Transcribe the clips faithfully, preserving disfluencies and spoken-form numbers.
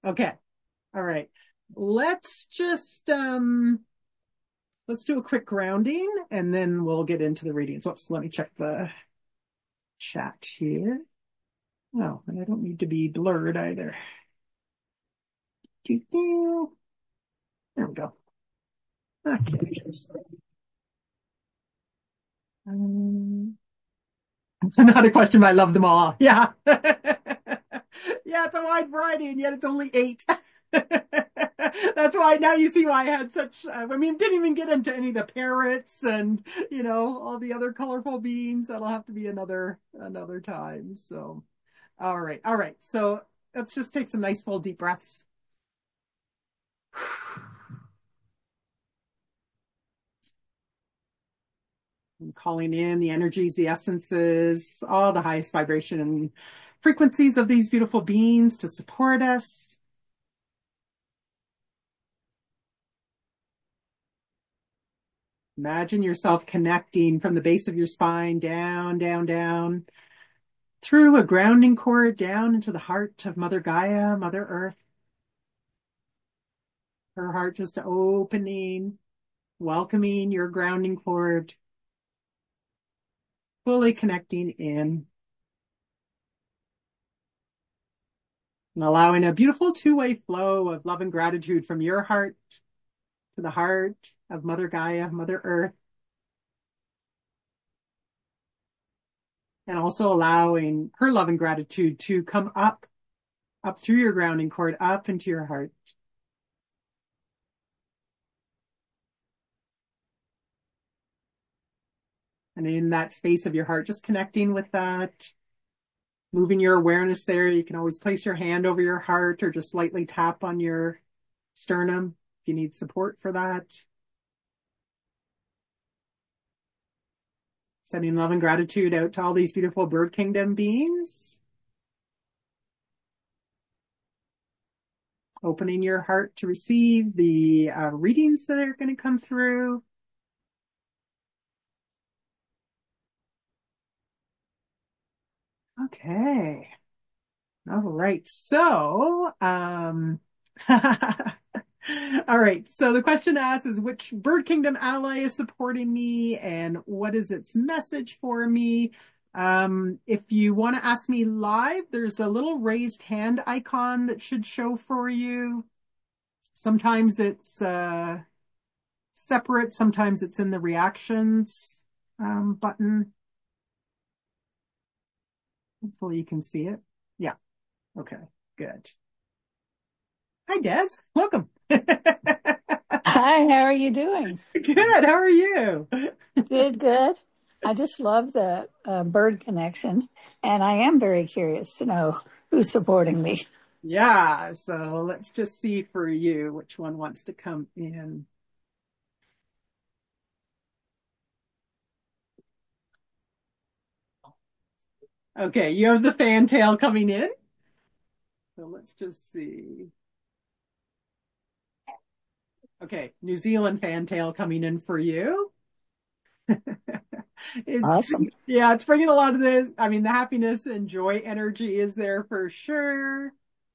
Okay. All right. Let's just um let's do a quick grounding and then we'll get into the readings. Whoops, let me check the chat here. Oh, and I don't need to be blurred either. There we go. Okay. Um, not a question, but I love them all. Yeah. Yeah, it's a wide variety, and yet it's only eight. That's why now you see why I had such. Uh, I mean, didn't even get into any of the parrots and you know all the other colorful beings. That'll have to be another another time. So, all right, all right. So let's just take some nice full deep breaths. I'm calling in the energies, the essences, all the highest vibration and frequencies of these beautiful beings to support us. Imagine yourself connecting from the base of your spine down, down, down, through a grounding cord down into the heart of Mother Gaia, Mother Earth. Her heart just opening, welcoming your grounding cord, fully connecting in. And allowing a beautiful two-way flow of love and gratitude from your heart to the heart of Mother Gaia, Mother Earth. And also allowing her love and gratitude to come up, up through your grounding cord, up into your heart. And in that space of your heart, just connecting with that, moving your awareness there. You can always place your hand over your heart or just lightly tap on your sternum if you need support for that. Sending love and gratitude out to all these beautiful bird kingdom beings. Opening your heart to receive the uh, readings that are going to come through. Okay. All right. So, um, all right. So the question asks is which bird kingdom ally is supporting me and what is its message for me? Um, if you want to ask me live, there's a little raised hand icon that should show for you. Sometimes it's, uh, separate. Sometimes it's in the reactions, um, button. Hopefully you can see it. Yeah. Okay. Good. Hi, Des. Welcome. Hi, how are you doing? Good. How are you? Good, good. I just love the uh, bird connection, and I am very curious to know who's supporting me. Yeah. So let's just see for you which one wants to come in. Okay. You have the fantail coming in. So let's just see. Okay. New Zealand fantail coming in for you. It's, Awesome. yeah, it's bringing a lot of this. I mean, the happiness and joy energy is there for sure.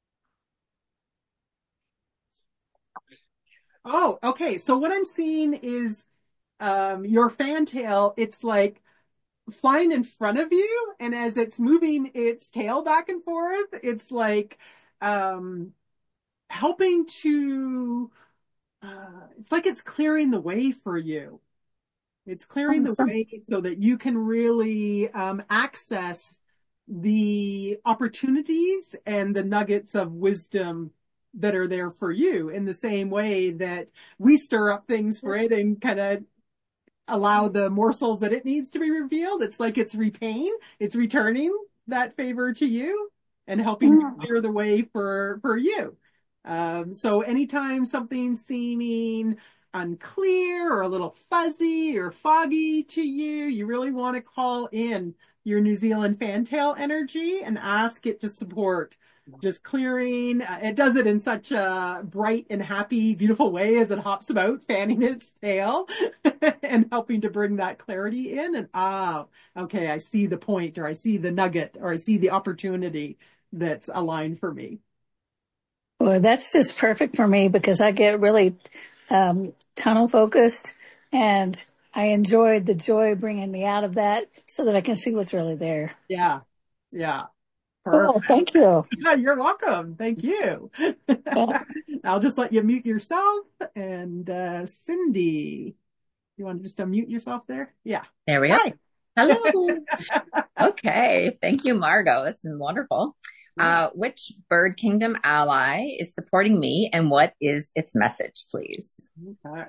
Oh, okay. So what I'm seeing is um your fantail, it's like flying in front of you, and as it's moving its tail back and forth, it's like um helping to uh it's like it's clearing the way for you. It's clearing the Awesome. way so that you can really um, access the opportunities and the nuggets of wisdom that are there for you in the same way that we stir up things for it and kind of allow the morsels that it needs to be revealed. It's like it's repaying, it's returning that favor to you and helping to Mm. clear the way for, for you. Um, so anytime something's seeming unclear or a little fuzzy or foggy to you, you really want to call in your New Zealand fantail energy and ask it to support just clearing. Uh, it does it in such a bright and happy, beautiful way as it hops about, fanning its tail and helping to bring that clarity in. And ah, okay, I see the point, or I see the nugget, or I see the opportunity that's aligned for me. Well, that's just perfect for me because I get really um, tunnel focused, and I enjoyed the joy bringing me out of that so that I can see what's really there. Yeah. Yeah. Cool. Perfect. Thank you. Yeah, you're welcome. Thank you. Yeah. I'll just let you mute yourself. And uh, Cindy, you want to just unmute yourself there? Yeah. There we go. Hi. Hello. Okay. Thank you, Margot. That's been wonderful. Uh, which Bird Kingdom ally is supporting me and what is its message, please? Okay.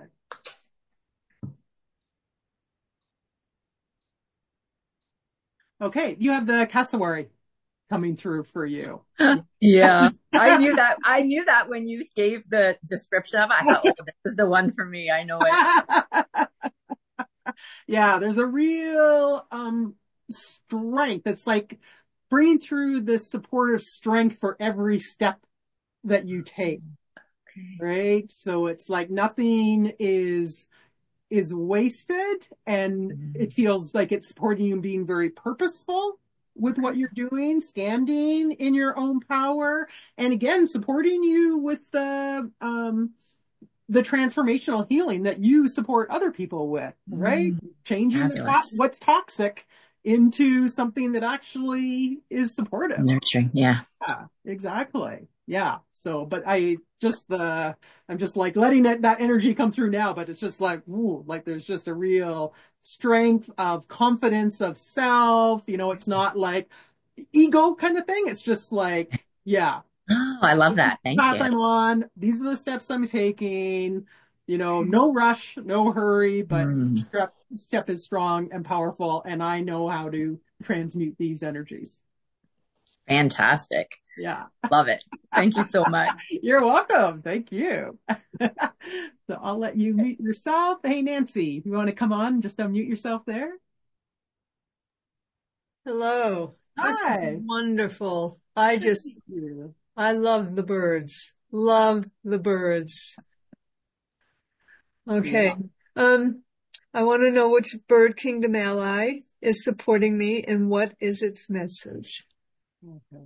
Okay. You have the cassowary coming through for you. Yeah. I knew that. I knew that when you gave the description of it, I thought, oh, this is the one for me. I know it. Yeah, there's a real um strength. It's like bringing through this supportive strength for every step that you take. Okay. Right? So it's like nothing is is wasted, and Mhm. it feels like it's supporting you and being very purposeful with what you're doing, standing in your own power, and again supporting you with the um the transformational healing that you support other people with, right? Mm, Changing the to- fabulous. what's toxic into something that actually is supportive. Nurturing. Yeah. Yeah, exactly. Yeah. So, but I just the, I'm just like letting it, that energy come through now, but it's just like, ooh, like there's just a real strength of confidence of self. You know, it's not like ego kind of thing. It's just like, yeah, Oh, I love that. Thank path you. I'm on. These are the steps I'm taking. You know, no rush, no hurry, but Mm, step, step is strong and powerful, and I know how to transmute these energies. fantastic. Yeah. Love it. Thank you so much. You're welcome. Thank you. So I'll let you mute yourself. Hey, Nancy, you want to come on? Just unmute yourself there. Hello. This is Hi. wonderful. I just, Yeah. I love the birds. Love the birds. Okay. Um, I want to know which Bird Kingdom ally is supporting me and what is its message. Okay.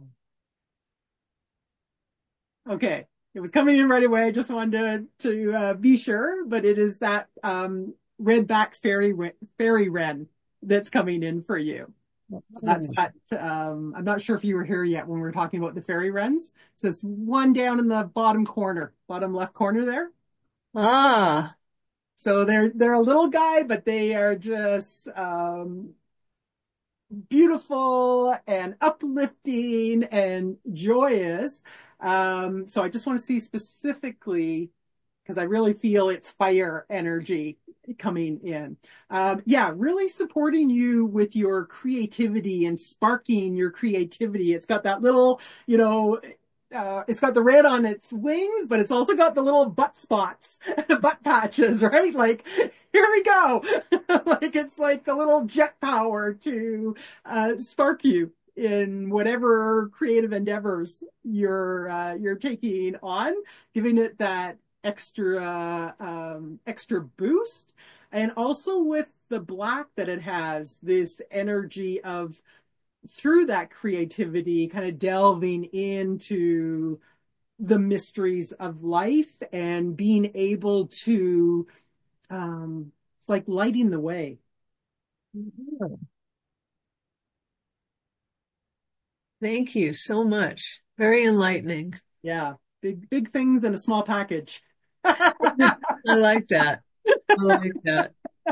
Okay. It was coming in right away. I just wanted to, to uh, be sure, but it is that um, red-back fairy fairy wren that's coming in for you. So that's that. Um, I'm not sure if you were here yet when we were talking about the fairy wrens. It says one down in the bottom corner, bottom left corner there. Ah, So they're they're a little guy, but they are just um, beautiful and uplifting and joyous. Um, so I just want to see specifically, because I really feel it's fire energy coming in. Um, yeah, really supporting you with your creativity and sparking your creativity. It's got that little, you know, uh, it's got the red on its wings, but it's also got the little butt spots, butt patches, right? Like, here we go. Like, it's like a little jet power to uh, spark you in whatever creative endeavors you're uh, you're taking on, giving it that extra um, extra boost, and also with the black that it has this energy of through that creativity kind of delving into the mysteries of life and being able to um it's like lighting the way. thank you so much. Very enlightening. Yeah, big big things in a small package. I like that. I like that.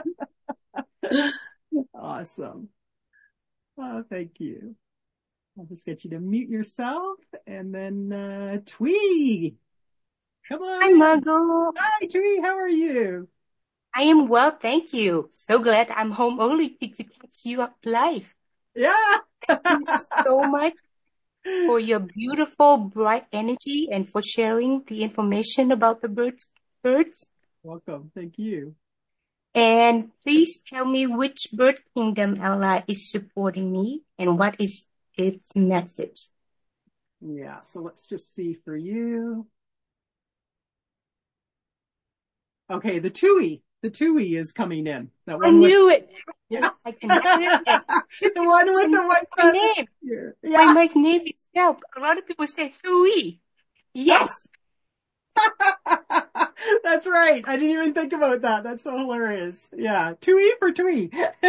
Awesome. Oh, thank you. I'll just get you to mute yourself, and then uh Twee, come on Hi, in. Margot. Hi, Twee, how are you? I am well, thank you. So glad I'm home early to, to catch you up live. Yeah. Thank you so much for your beautiful, bright energy and for sharing the information about the birds. Birds. Welcome. Thank you. And please tell me which Bird Kingdom ally is supporting me and what is its message. Yeah, so let's just see for you. Okay, the Tui. The Tui is coming in. That I one with, knew it. yeah. I connected it. The one with the And white my feathers name. here. My, Yeah. my name itself. A lot of people say Hui. Yes. That's right. I didn't even think about that. That's so hilarious. Yeah. Tui for Tui.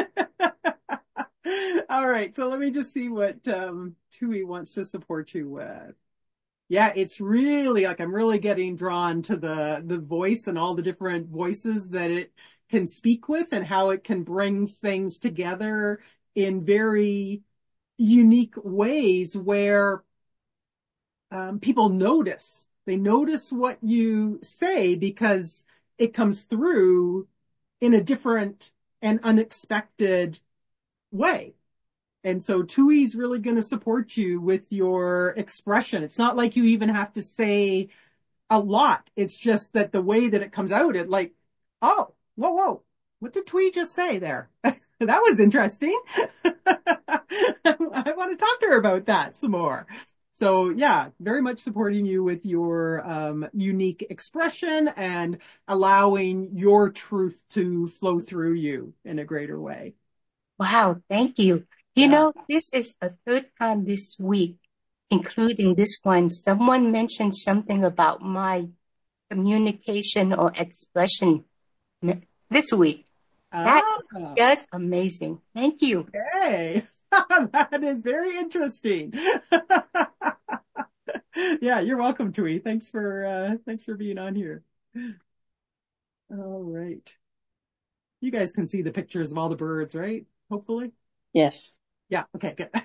All right. So let me just see what um, Tui wants to support you with. Yeah, it's really like I'm really getting drawn to the the voice and all the different voices that it can speak with and how it can bring things together in very unique ways where um, people notice. They notice what you say because it comes through in a different and unexpected way. And so Tui's really going to support you with your expression. It's not like you even have to say a lot. It's just that the way that it comes out, it like, oh, whoa, whoa, what did Tui just say there? That was interesting. I want to talk to her about that some more. So yeah, very much supporting you with your um, unique expression and allowing your truth to flow through you in a greater way. Wow, thank you. You Yeah. know, this is a third time this week, including this one. Someone mentioned something about my communication or expression this week. That Ah. is just amazing. Thank you. Okay. That is very interesting. Yeah, you're welcome, Tui. Thanks for uh thanks for being on here. All right. You guys can see the pictures of all the birds, right? Hopefully. Yes. Yeah, okay, good.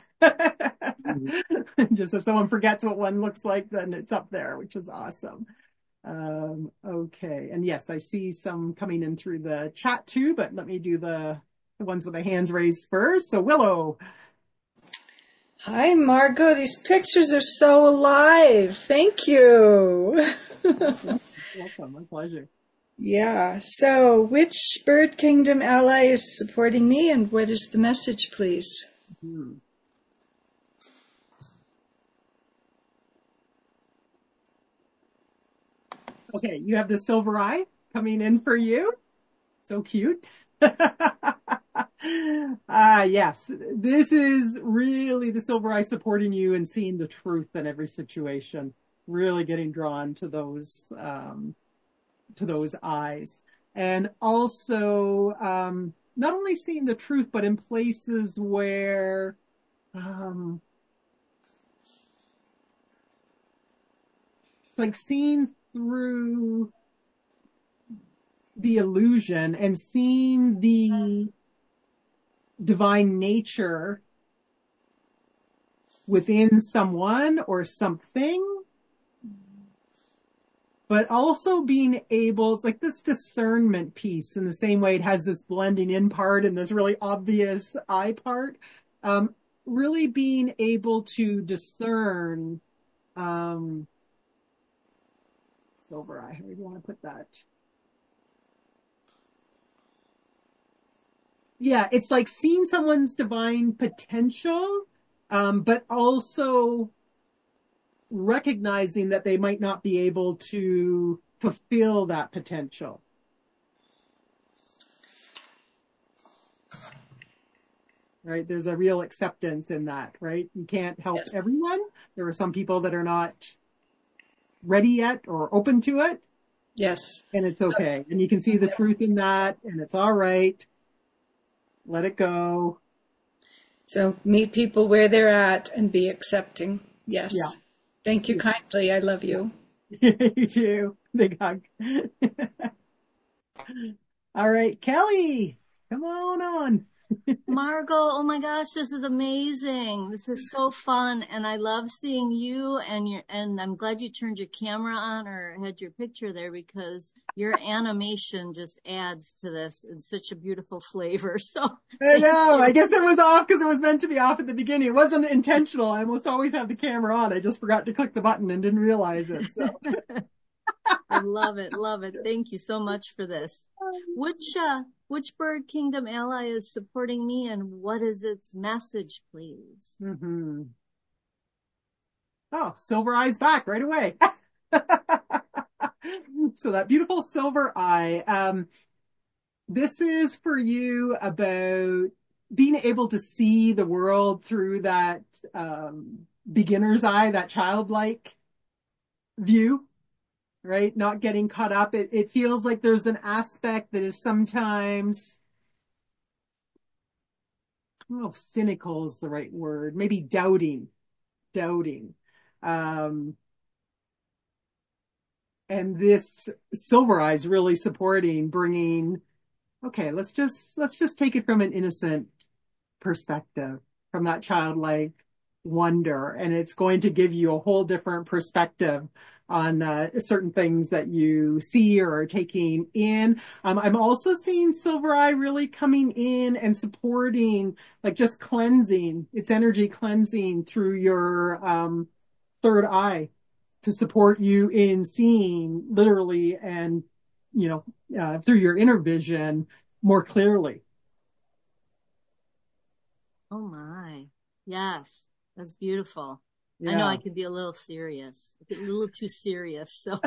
Just if someone forgets what one looks like, then it's up there, which is awesome. Um, okay. And yes, I see some coming in through the chat too, but let me do the, the ones with the hands raised first. So Willow. Hi, Margot. These pictures are so alive. Thank you. Welcome. My pleasure. Yeah. So, which Bird Kingdom ally is supporting me, and what is the message, please? Hmm. Okay, you have the silver eye coming in for you. So cute. Ah, yes. This is really the silver eye supporting you and seeing the truth in every situation. Really getting drawn to those um, to those eyes, and also um, not only seeing the truth, but in places where um, like seeing through the illusion and seeing the divine nature within someone or something, but also being able, it's like this discernment piece in the same way it has this blending in part and this really obvious I part, um, really being able to discern um, silver eye, where do you want to put that? Yeah, it's like seeing someone's divine potential, um, but also recognizing that they might not be able to fulfill that potential. Right? There's a real acceptance in that, right? You can't help Yes. everyone. There are some people that are not ready yet or open to it, Yes. and it's okay. And you can see the truth in that, and it's all right. Let it go. So meet people where they're at and be accepting. Yes. Yeah. Thank you kindly. I love you. You too. Big hug. All right, Kelly, come on on. Margot, oh my gosh, this is amazing. This is so fun. And I love seeing you and your, and I'm glad you turned your camera on or had your picture there because your animation just adds to this in such a beautiful flavor. So I know, I guess it was off because it was meant to be off at the beginning. It wasn't intentional. I almost always have the camera on. I just forgot to click the button and didn't realize it. So. I love it. Love it. Thank you so much for this. Which, uh, which Bird Kingdom ally is supporting me and what is its message, please? Mm-hmm. Oh, silver eye's back right away. So that beautiful silver eye. Um, this is for you about being able to see the world through that um, beginner's eye, that childlike view, right? Not getting caught up. It, it feels like there's an aspect that is sometimes, I don't know if cynical is the right word, maybe doubting, doubting. Um, and this Silver Eye is really supporting, bringing, okay, let's just, let's just take it from an innocent perspective, from that childlike wonder. And it's going to give you a whole different perspective on uh, certain things that you see or are taking in. Um, I'm also seeing Silver Eye really coming in and supporting, like just cleansing, its energy cleansing through your um, third eye to support you in seeing literally and, you know, uh, through your inner vision more clearly. Oh my. Yes. That's beautiful. Yeah. I know I could be a little serious, a little too serious. So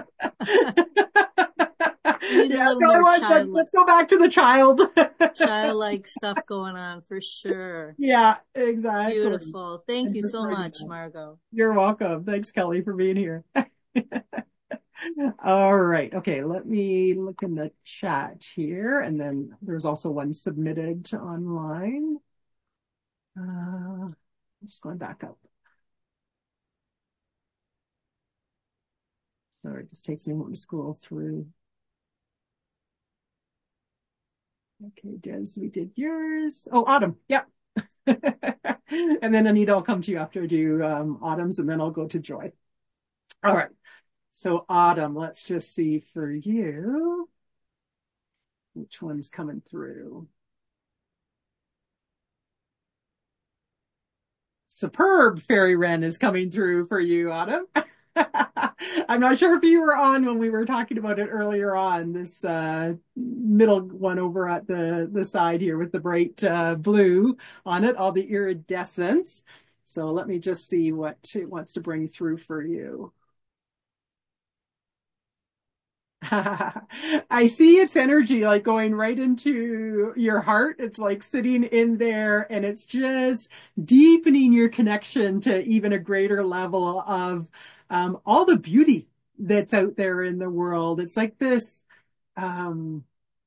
yeah, so want, let's, let's go back to the child. Childlike stuff going on for sure. Yeah, exactly. Beautiful. Thank and you so much, that. Margot. You're welcome. Thanks, Kelly, for being here. All right. Okay. Let me look in the chat here. And then there's also one submitted online. Uh, I'm just going back up. Sorry, it just takes me a moment to scroll through. Okay, Des, we did yours. Oh, Autumn. Yep. And then Anita, I'll come to you after I do um, Autumn's, and then I'll go to Joy. All right. So Autumn, let's just see for you. Which one's coming through? Superb Fairy Wren is coming through for you, Autumn. I'm not sure if you were on when we were talking about it earlier on, this uh, middle one over at the, the side here with the bright uh, blue on it, all the iridescence. So let me just see what it wants to bring through for you. I see its energy like going right into your heart. It's like sitting in there and it's just deepening your connection to even a greater level of um, all the beauty that's out there in the world. It's like this um,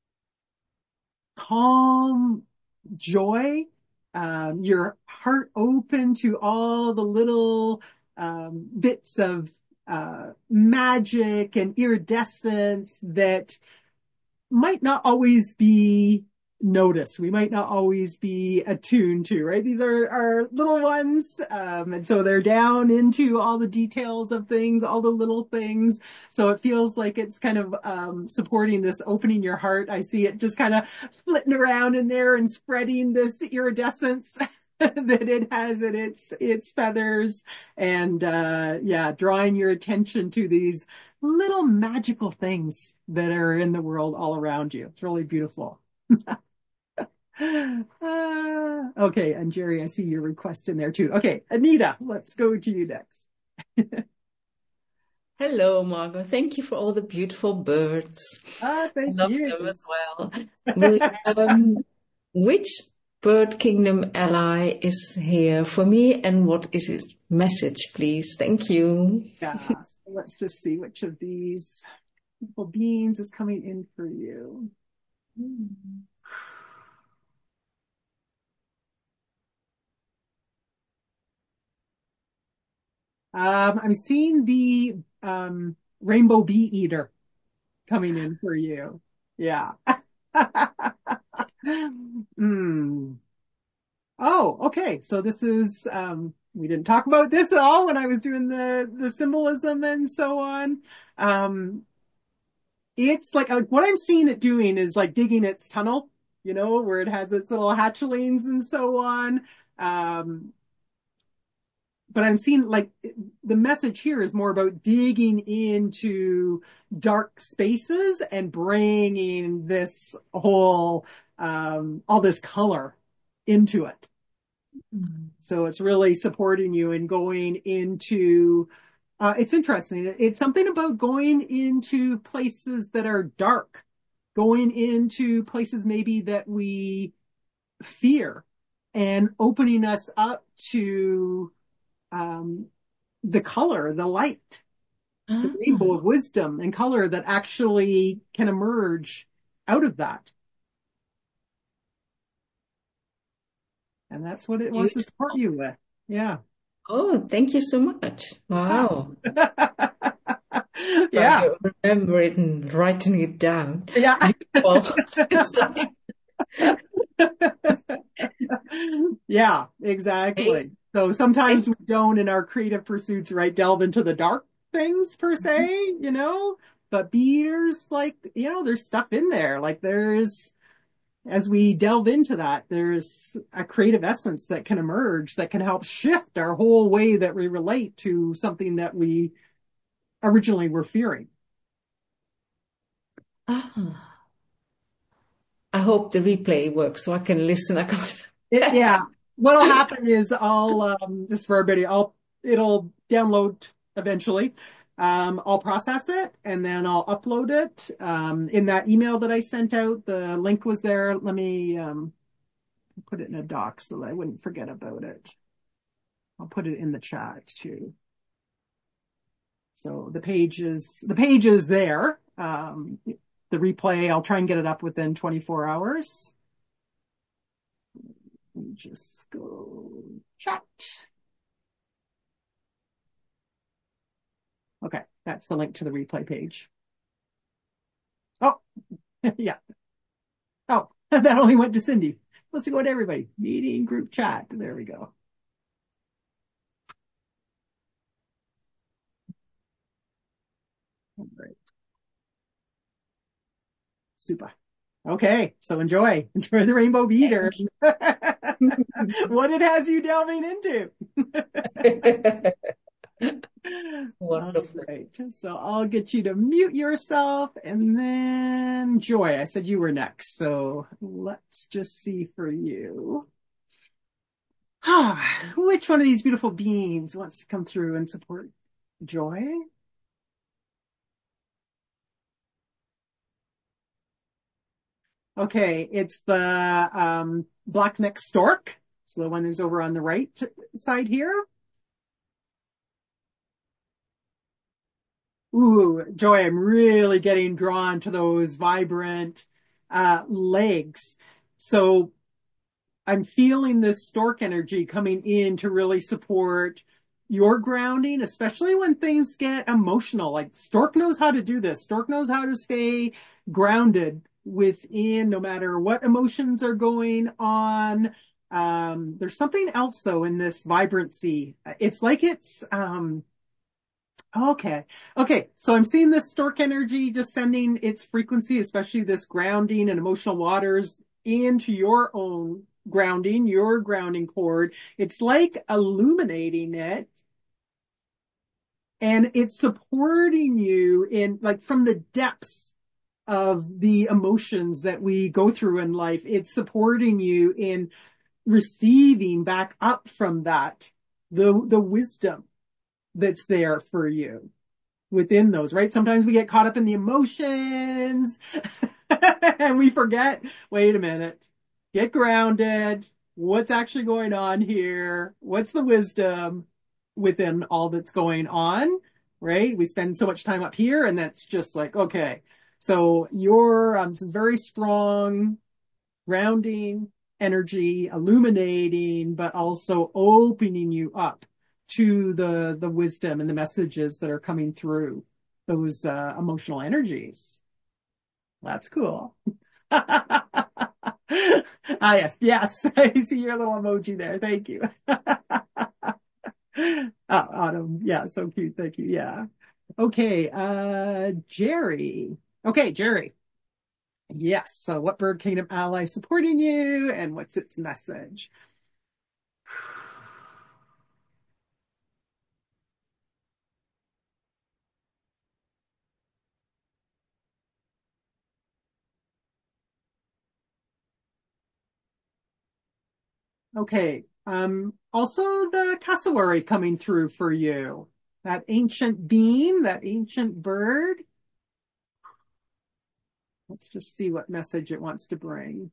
calm joy, um, your heart open to all the little um, bits of uh, magic and iridescence that might not always be noticed. We might not always be attuned to, right? These are our little ones. Um, and so they're down into all the details of things, all the little things. So it feels like it's kind of, um, supporting this opening your heart. I see it just kind of flitting around in there and spreading this iridescence that it has in its, its feathers and, uh, yeah, drawing your attention to these little magical things that are in the world all around you. It's really beautiful. uh, okay. And Jerry, I see your request in there too. Okay. Anita, let's go to you next. Hello, Margot. Thank you for all the beautiful birds. Ah, thank I love you. them as well. Will, um, which bird kingdom ally is here for me and what is its message, please? Thank you. Yeah. So let's just see which of these beautiful beings is coming in for you. Mm. Um, I'm seeing the um, rainbow bee eater coming in for you. Yeah. mm. Oh, okay. So this is, um, we didn't talk about this at all when I was doing the, the symbolism and so on. Um, it's like, uh, what I'm seeing it doing is like digging its tunnel, you know, where it has its little hatchlings and so on. Um, but I'm seeing like the message here is more about digging into dark spaces and bringing this whole, um, all this color into it. Mm-hmm. So it's really supporting you in going into, uh, it's interesting. It's something about going into places that are dark, going into places maybe that we fear and opening us up to, um, the color, the light the Ah, rainbow of wisdom and color that actually can emerge out of that. And that's what it wants to support beautiful. you with. Yeah. Oh, thank you so much. Wow. Trying Yeah. to remember it and writing it down. Yeah. Beautiful. It's like, Yeah, exactly. So sometimes we don't in our creative pursuits, right, delve into the dark things per se, you know, but beers, like, you know, there's stuff in there. Like there's, as we delve into that, there's a creative essence that can emerge that can help shift our whole way that we relate to something that we originally were fearing. ah, I hope the replay works so I can listen. I can't. It, yeah. What'll happen is I'll, um, just for everybody, I'll, it'll download eventually. Um, I'll process it and then I'll upload it. Um, in that email that I sent out, the link was there. Let me, um, put it in a doc so that I wouldn't forget about it. I'll put it in the chat too. So the page is, the page is there. Um, the replay, I'll try and get it up within twenty-four hours. Let me just go chat. Okay, that's the link to the replay page. Oh, yeah. Oh, that only went to Cindy. Supposed to go to everybody. Meeting group chat. There we go. All right. Super. Okay, so enjoy. Enjoy the Rainbow Beater. What it has you delving into. Wonderful. All right. So I'll get you to mute yourself and then Joy, I said you were next. So let's just see for you. Ah, which one of these beautiful beings wants to come through and support Joy? Okay, it's the um, black-necked stork. So the one who's over on the right side here. Ooh, Joy, I'm really getting drawn to those vibrant uh, legs. So I'm feeling this stork energy coming in to really support your grounding, especially when things get emotional. Like stork knows how to do this. Stork knows how to stay grounded within no matter what emotions are going on. Um, there's something else though in this vibrancy. It's like it's, um, okay. Okay. So I'm seeing this stork energy just sending its frequency, especially this grounding and emotional waters into your own grounding, your grounding cord. It's like illuminating it and it's supporting you in like from the depths of the emotions that we go through in life. It's supporting you in receiving back up from that, the, the wisdom that's there for you within those, right? Sometimes we get caught up in the emotions and we forget, wait a minute, get grounded. What's actually going on here? What's the wisdom within all that's going on, right? We spend so much time up here and that's just like, okay. So your, um, this is very strong, grounding energy, illuminating, but also opening you up to the, the wisdom and the messages that are coming through those, uh, emotional energies. That's cool. Ah, yes, yes. I see your little emoji there. Thank you. Oh, Autumn. Yeah, so cute. Thank you. Yeah. Okay, uh, Jerry. Okay, Jerry. Yes. So what Bird Kingdom ally supporting you and what's its message? Okay. Um, also the cassowary coming through for you. That ancient being, that ancient bird. Let's just see what message it wants to bring.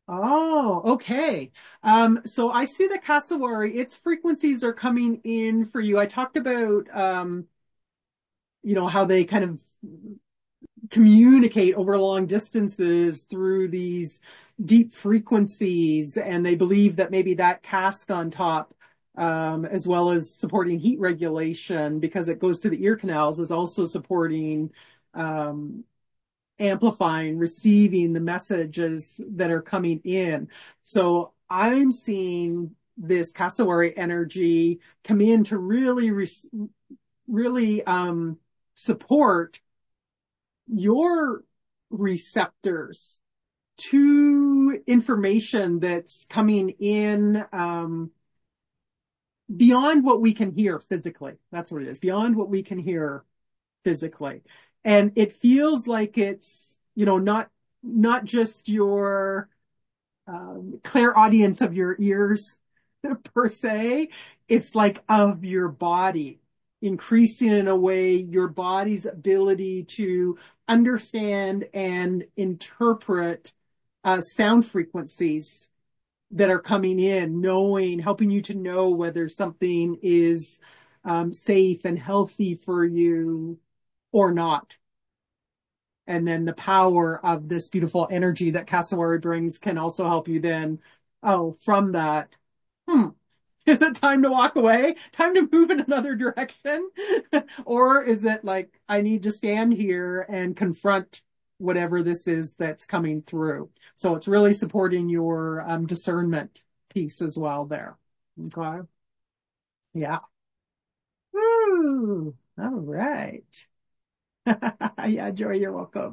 Oh, okay. Um, so I see the cassowary, its frequencies are coming in for you. I talked about, um, you know, how they kind of communicate over long distances through these deep frequencies, and they believe that maybe that casque on top, um, as well as supporting heat regulation because it goes to the ear canals, is also supporting, um, amplifying, receiving the messages that are coming in. So I'm seeing this cassowary energy come in to really, re- really um, support your receptors to information that's coming in um, beyond what we can hear physically. That's what it is, beyond what we can hear physically. And it feels like it's, you know, not, not just your um, clairaudience of your ears per se. It's like of your body, increasing in a way your body's ability to understand and interpret uh, sound frequencies that are coming in, knowing, helping you to know whether something is um, safe and healthy for you or not. And then the power of this beautiful energy that cassowary brings can also help you then, oh, from that, hmm, is it time to walk away? Time to move in another direction? Or is it like, I need to stand here and confront whatever this is that's coming through? So it's really supporting your um, discernment piece as well there. Okay. Yeah. Woo. All right. Yeah, Joy, you're welcome.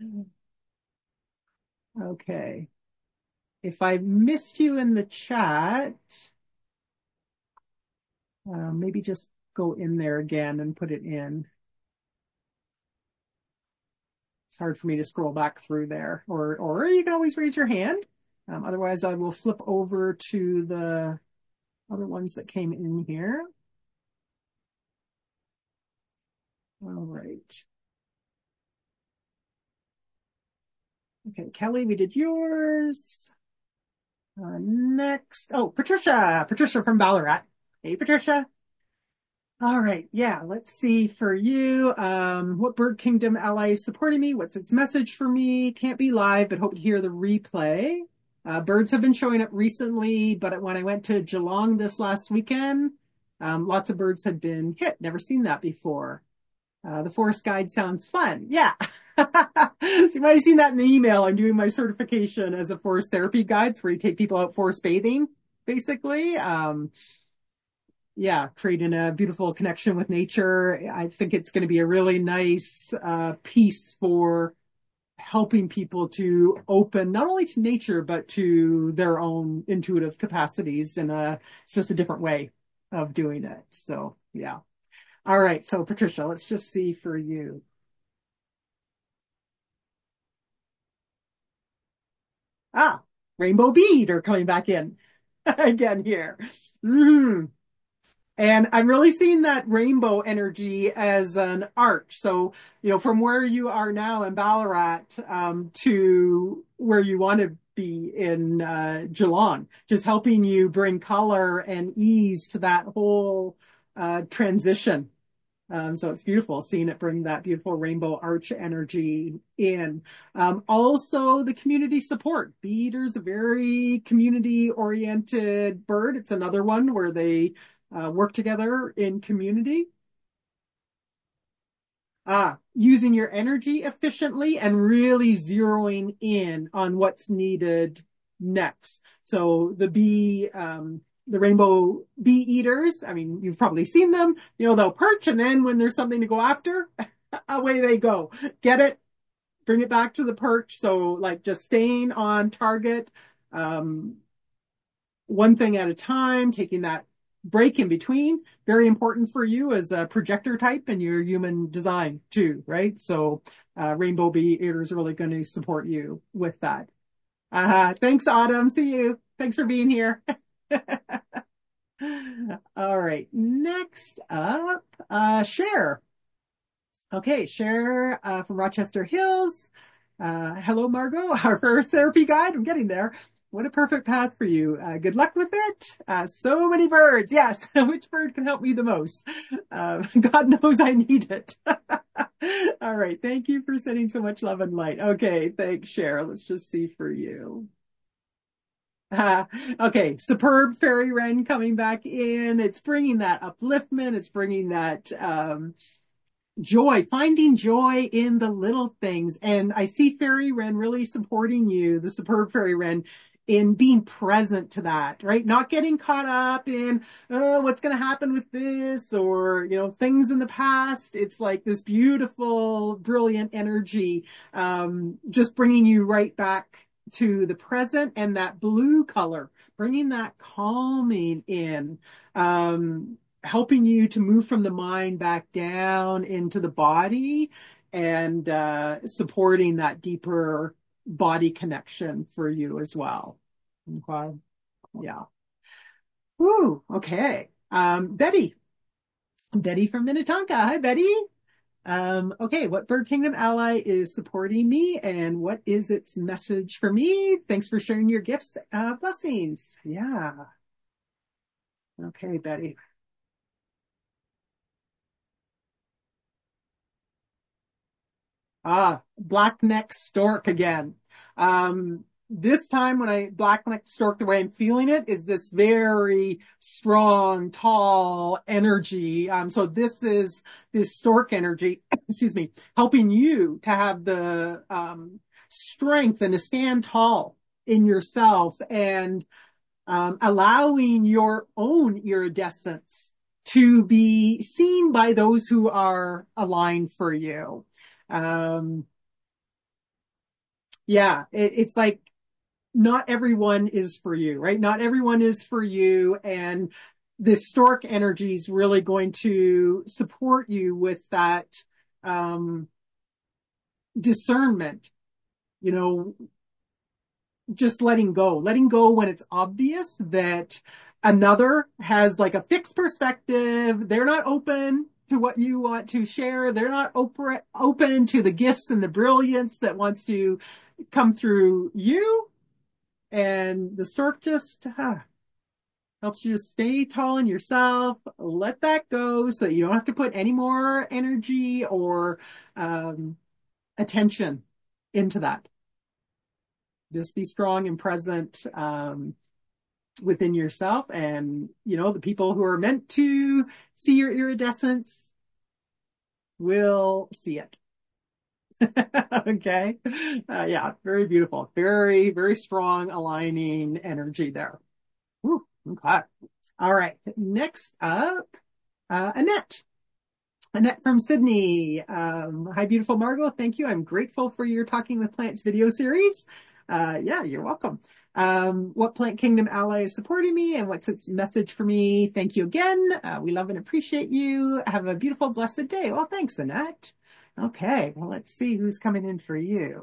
Okay. If I missed you in the chat, uh, maybe just go in there again and put it in. It's hard for me to scroll back through there, or or you can always raise your hand. Um, otherwise, I will flip over to the other ones that came in here. All right. Okay, Kelly, we did yours. Uh, next, oh, Patricia, Patricia from Ballarat. Hey, Patricia. All right. Yeah. Let's see for you. Um, what bird kingdom ally is supporting me? What's its message for me? Can't be live, but hope to hear the replay. Uh, birds have been showing up recently, but when I went to Geelong this last weekend, um, lots of birds had been hit. Never seen that before. Uh, the forest guide sounds fun. Yeah. So you might have seen that in the email. I'm doing my certification as a forest therapy guide, where you take people out forest bathing, basically. Um, yeah, creating a beautiful connection with nature. I think it's going to be a really nice uh, piece for helping people to open not only to nature, but to their own intuitive capacities. And uh, it's just a different way of doing it. So, yeah. All right. So, Patricia, let's just see for you. Ah, rainbow bead are coming back in again here. Mm-hmm. And I'm really seeing that rainbow energy as an arch. So, you know, from where you are now in Ballarat um, to where you want to be in uh, Geelong, just helping you bring color and ease to that whole uh, transition. Um, so it's beautiful seeing it bring that beautiful rainbow arch energy in. Um, also, the community support. Bee Eater's a very community-oriented bird. It's another one where they uh, work together in community. Ah, using your energy efficiently and really zeroing in on what's needed next. So the bee, um, the rainbow bee eaters, I mean, you've probably seen them, you know, they'll perch, and then when there's something to go after, away they go. Get it? Bring it back to the perch. So like just staying on target, um, one thing at a time, taking that break in between, very important for you as a projector type and your human design too, right? So uh, rainbow bee eater is really going to support you with that. Uh, thanks, Autumn. See you. Thanks for being here. All right. Next up, uh, Cher. Okay, Cher uh, from Rochester Hills. Uh, hello, Margot, our first therapy guide. I'm getting there. what a perfect path for you. Uh, good luck with it. Uh, so many birds. Yes. Which bird can help me the most? Uh, God knows I need it. All right. Thank you for sending so much love and light. Okay. Thanks, Cheryl. Let's just see for you. Uh, okay. Superb fairy wren coming back in. It's bringing that upliftment. It's bringing that, um, joy, finding joy in the little things. And I see fairy wren really supporting you, the superb fairy wren, in being present to that, right? Not getting caught up in, oh, what's going to happen with this, or, you know, things in the past. It's like this beautiful, brilliant energy, um, just bringing you right back to the present, and that blue color, bringing that calming in, um, helping you to move from the mind back down into the body, and uh, supporting that deeper body connection for you as well. Okay. Yeah. Ooh, okay. Um, Betty. Betty from Minnetonka. Hi, Betty. Um, okay, what Bird Kingdom ally is supporting me, and what is its message for me? Thanks for sharing your gifts. Uh, blessings. Yeah. Okay, Betty. Ah, black-necked stork again. Um, this time when I black-necked stork, the way I'm feeling it is this very strong, tall energy. Um, so this is this stork energy, excuse me, helping you to have the, um, strength and to stand tall in yourself, and, um, allowing your own iridescence to be seen by those who are aligned for you. Um, yeah, it, it's like not everyone is for you, right? Not everyone is for you. And this stork energy is really going to support you with that, um, discernment, you know, just letting go, letting go when it's obvious that another has like a fixed perspective. They're not open to what you want to share. They're not op- open to the gifts and the brilliance that wants to come through you. And the stork just uh, helps you just stay tall in yourself, let that go so that you don't have to put any more energy or um, attention into that. Just be strong and present um, within yourself, and, you know, the people who are meant to see your iridescence will see it. Okay. Uh, yeah. Very beautiful. Very, very strong aligning energy there. Whew, okay. All right. Next up, uh, Annette. Annette from Sydney. Um, hi, beautiful Margot. Thank you. I'm grateful for your Talking with Plants video series. Uh, yeah, you're welcome. Um, what Plant Kingdom ally is supporting me, and what's its message for me? Thank you again. Uh, we love and appreciate you. Have a beautiful, blessed day. Well, thanks, Annette. Okay. Well, let's see who's coming in for you.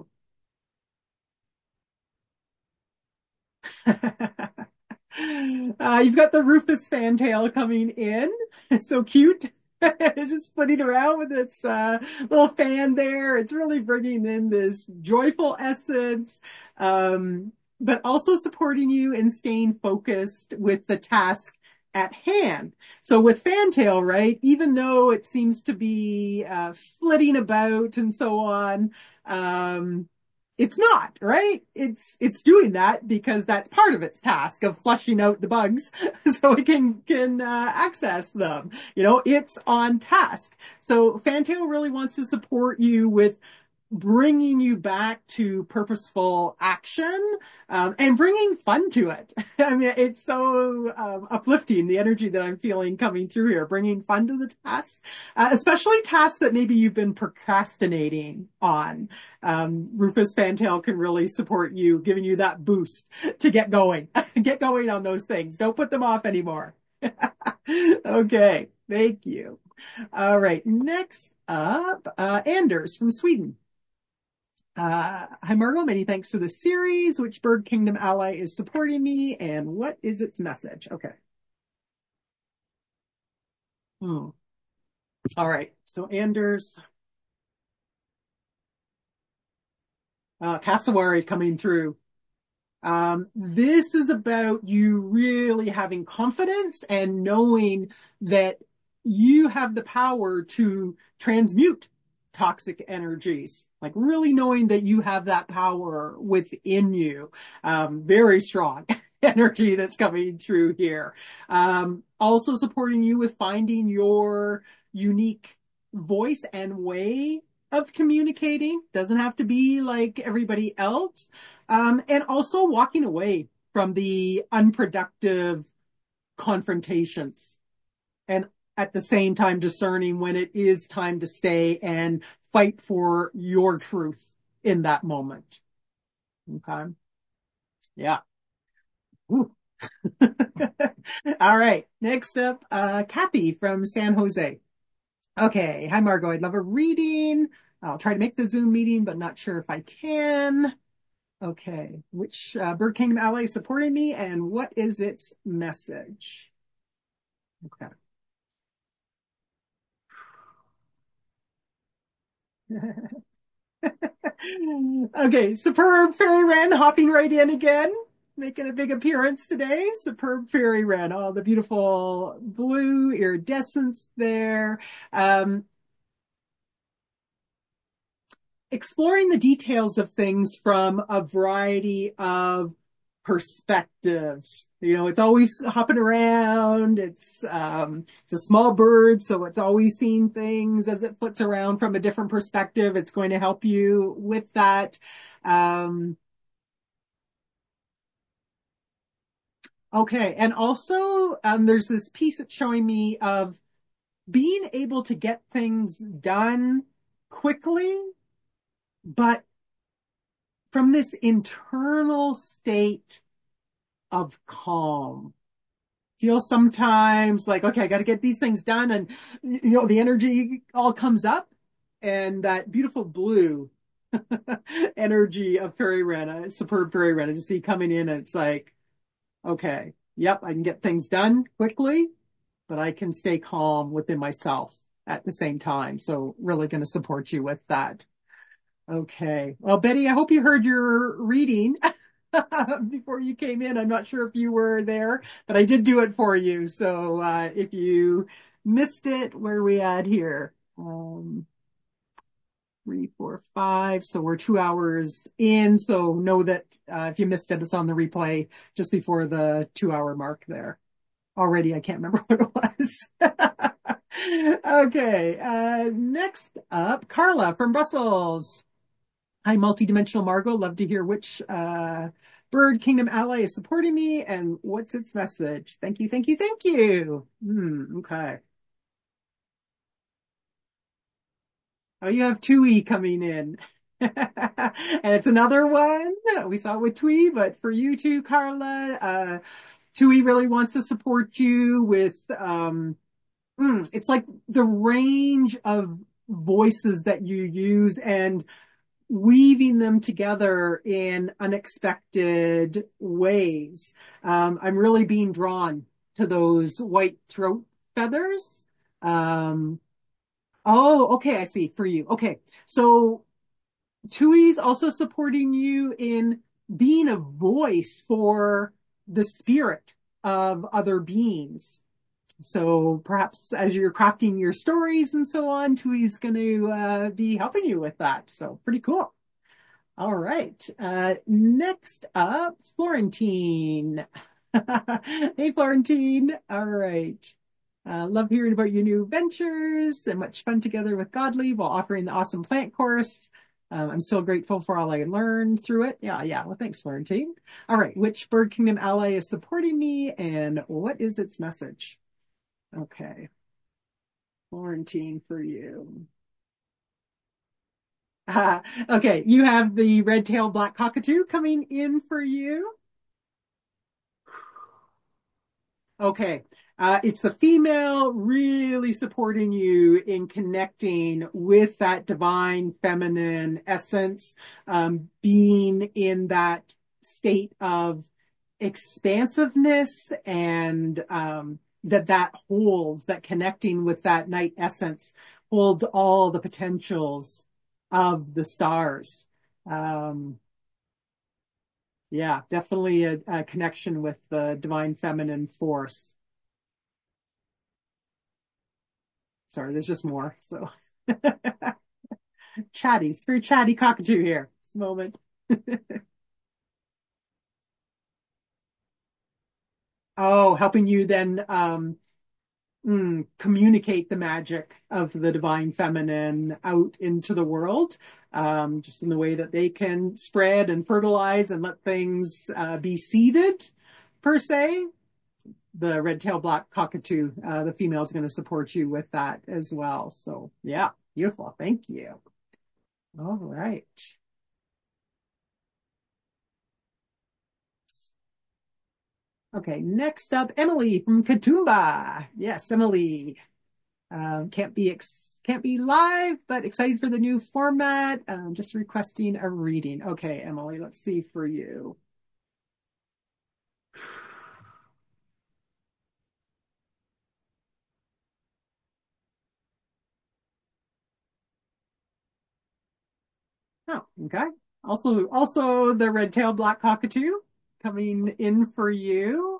Uh, you've got the Rufus fantail coming in. It's so cute. It's just flitting around with its uh, little fan there. It's really bringing in this joyful essence, um, but also supporting you in staying focused with the task at hand. So with fantail, right, even though it seems to be uh, flitting about and so on, um, it's not, right? It's, it's doing that because that's part of its task of flushing out the bugs so it can, can, uh, access them. You know, it's on task. So Fantail really wants to support you with bringing you back to purposeful action, um, and bringing fun to it. I mean, it's so um, uplifting, the energy that I'm feeling coming through here, bringing fun to the tasks, uh, especially tasks that maybe you've been procrastinating on. Um, Rufus Fantail can really support you, giving you that boost to get going, get going on those things. Don't put them off anymore. Okay. Thank you. All right. Next up, uh, Anders from Sweden. Uh, hi, Margot. Many thanks for the series. Which Bird Kingdom ally is supporting me, and what is its message? Okay. Hmm. All right. So Anders, uh, cassowary coming through. Um, this is about you really having confidence and knowing that you have the power to transmute toxic energies, like really knowing that you have that power within you. Um, very strong energy that's coming through here. Um, also supporting you with finding your unique voice and way of communicating. Doesn't have to be like everybody else. Um, and also walking away from the unproductive confrontations, and at the same time discerning when it is time to stay and fight for your truth in that moment. Okay. Yeah. Ooh. All right. Next up, uh, Kathy from San Jose. Okay. Hi, Margot. I'd love a reading. I'll try to make the Zoom meeting, but not sure if I can. Okay. Which uh, Bird Kingdom ally is supporting me, and what is its message? Okay. Okay, Superb Fairy Wren hopping right in again, making a big appearance today. Superb Fairy Wren, all the beautiful blue iridescence there. Um, exploring the details of things from a variety of perspectives. You know, it's always hopping around. It's, um, it's a small bird, so it's always seeing things as it flits around from a different perspective. It's going to help you with that. Um, okay. And also, um, there's this piece that's showing me of being able to get things done quickly, but from this internal state of calm. Feel sometimes like, okay, I got to get these things done. And, you know, the energy all comes up, and that beautiful blue energy of Fairy Wren, a Superb Fairy Wren, I just see coming in, and it's like, okay, yep, I can get things done quickly, but I can stay calm within myself at the same time. So really going to support you with that. Okay. Well, Betty, I hope you heard your reading before you came in. I'm not sure if you were there, but I did do it for you. So, uh, if you missed it, where are we at here? Um, three, four, five. So we're two hours in. So know that, uh, if you missed it, it's on the replay just before the two hour mark there. Already, I can't remember what it was. Okay. Uh, next up, Carla from Brussels. Hi, Multidimensional Margot. Love to hear which uh, Bird Kingdom ally is supporting me and what's its message. Thank you, thank you, thank you. Hmm, okay. Oh, you have Tui coming in. And it's another one. We saw it with Tui, but for you too, Carla, uh, Tui really wants to support you with, um, mm, it's like the range of voices that you use and weaving them together in unexpected ways. Um, I'm really being drawn to those white throat feathers. Um, oh, okay. I see for you. Okay. So Tui's also supporting you in being a voice for the spirit of other beings. So perhaps as you're crafting your stories and so on, Tui's going to uh, be helping you with that. So pretty cool. All right. Uh, next up, Florentine. Hey, Florentine. All right. Uh, love hearing about your new ventures and much fun together with Godly while offering the awesome plant course. Um, I'm so grateful for all I learned through it. Yeah, yeah. Well, thanks, Florentine. All right. Which Bird Kingdom ally is supporting me and what is its message? Okay. Florentine for you. Uh, okay. You have the red-tailed black cockatoo coming in for you. Okay. Uh, it's the female really supporting you in connecting with that divine feminine essence, um, being in that state of expansiveness and, um, that that holds, that connecting with that night essence holds all the potentials of the stars. Um, Yeah, definitely a, a connection with the divine feminine force. Sorry, there's just more. So chatty, it's very chatty cockatoo here. This moment. Oh, helping you then um, mm, communicate the magic of the divine feminine out into the world, um, just in the way that they can spread and fertilize and let things uh, be seeded, per se. The red-tailed black cockatoo, uh, the female is going to support you with that as well. So yeah, beautiful. Thank you. All right. Okay, next up, Emily from Katoomba. Yes, Emily. Um, can't be ex- can't be live, but excited for the new format. Um, just requesting a reading. Okay, Emily, let's see for you. Oh, okay. Also, also the red-tailed black cockatoo coming in for you.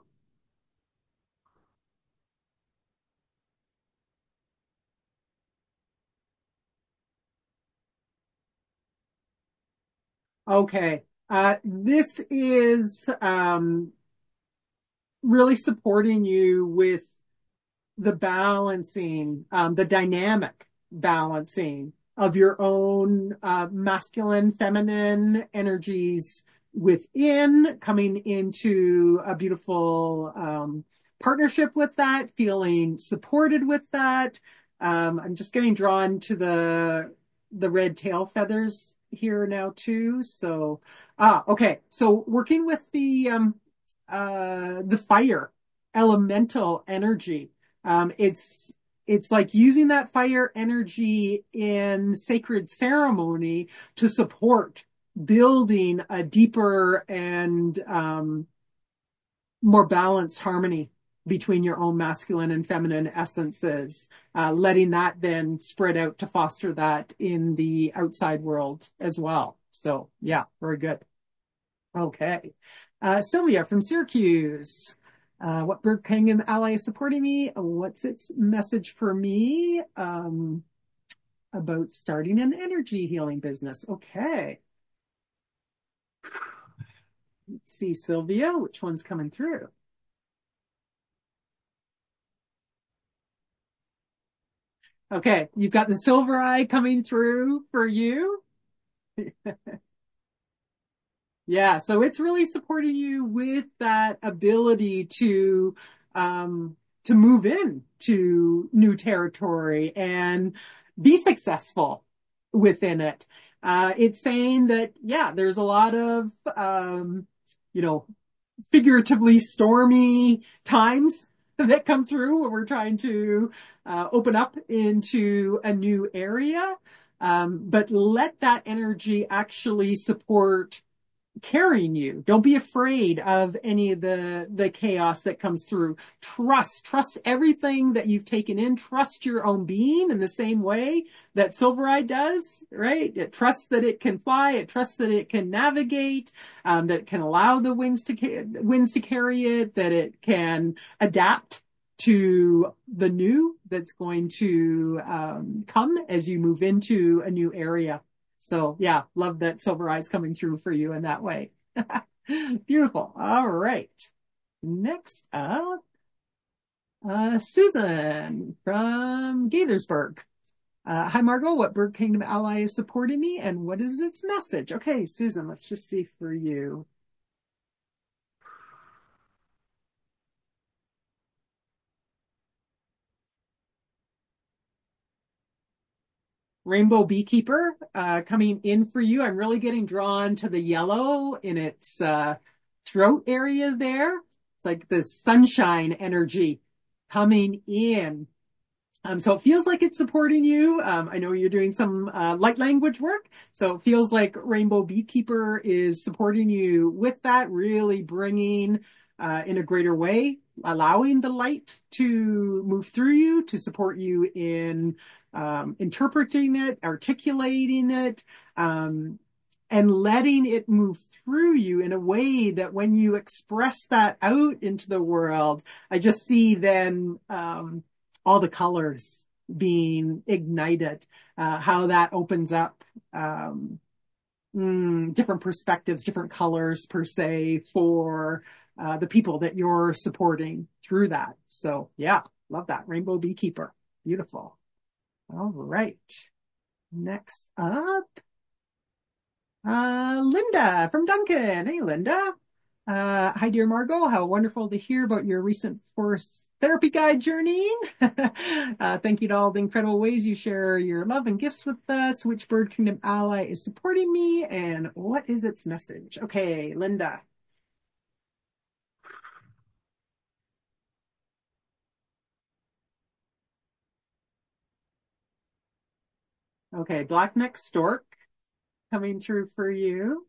Okay. Uh, this is um, really supporting you with the balancing, um, the dynamic balancing of your own uh, masculine, feminine energies within, coming into a beautiful um, partnership with that, feeling supported with that. Um, I'm just getting drawn to the the red tail feathers here now too. So, ah, okay. So working with the um, uh, the fire elemental energy. Um, it's it's like using that fire energy in sacred ceremony to support building a deeper and um, more balanced harmony between your own masculine and feminine essences, uh, letting that then spread out to foster that in the outside world as well. So yeah, very good. Okay. Uh, Sylvia from Syracuse. Uh, what bird kingdom ally is supporting me? What's its message for me um, about starting an energy healing business? Okay. Let's see, Sylvia, which one's coming through? Okay, you've got the silver eye coming through for you. Yeah, so it's really supporting you with that ability to um, to move in to new territory and be successful within it. Uh, it's saying that, yeah, there's a lot of, um, you know, figuratively stormy times that come through when we're trying to uh, open up into a new area. Um, but let that energy actually support carrying you. Don't be afraid of any of the the chaos that comes through. Trust, trust everything that you've taken in. Trust your own being in the same way that Silvereye does, right? It trusts that it can fly. It trusts that it can navigate, um, that it can allow the winds to winds to carry it, that it can adapt to the new that's going to um, come as you move into a new area. So yeah, love that silver eyes coming through for you in that way. Beautiful. All right. Next up, uh, Susan from Gaithersburg. Uh, hi, Margot. What Bird Kingdom ally is supporting me and what is its message? Okay, Susan, let's just see for you. Rainbow Beekeeper uh, coming in for you. I'm really getting drawn to the yellow in its uh, throat area there. It's like the sunshine energy coming in. Um, so it feels like it's supporting you. Um, I know you're doing some uh, light language work, so it feels like Rainbow Beekeeper is supporting you with that, really bringing uh, in a greater way, allowing the light to move through you, to support you in um, interpreting it, articulating it, um, and letting it move through you in a way that when you express that out into the world, I just see then um, all the colors being ignited, uh, how that opens up um, mm, different perspectives, different colors per se for uh, the people that you're supporting through that. So yeah, love that. Rainbow Beekeeper. Beautiful. All right. Next up, uh, Linda from Duncan. Hey, Linda. Uh, hi, dear Margot. How wonderful to hear about your recent forest therapy guide journey. uh, thank you to all the incredible ways you share your love and gifts with us. Which Bird Kingdom ally is supporting me and what is its message? Okay, Linda. Okay, black-necked stork coming through for you.